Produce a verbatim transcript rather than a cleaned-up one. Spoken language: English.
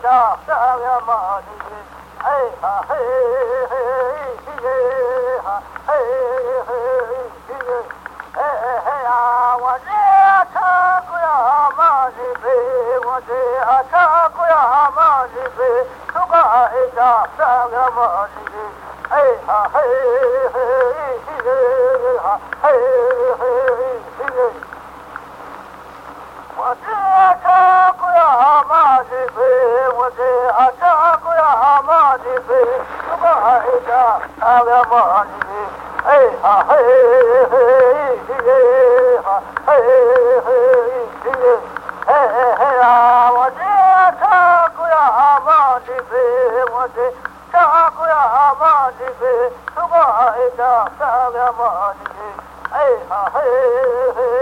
da sa ya ma ni hey ha hey hey hey ha hey hey hey hey hey ah wa de cha ku ya ma ni be wa de cha ku ya ma ni be su ga hey da sa ya ma ni hey ha hey hey hey ha hey hey hey我这车过呀马的飞，我这车过呀马的飞，我爱着那个马的飞，哎哈嘿嘿嘿哈嘿嘿嘿嘿嘿嘿呀！我这车过呀马的飞，我这车过呀马的飞，我爱着那个马的飞，哎哈嘿嘿。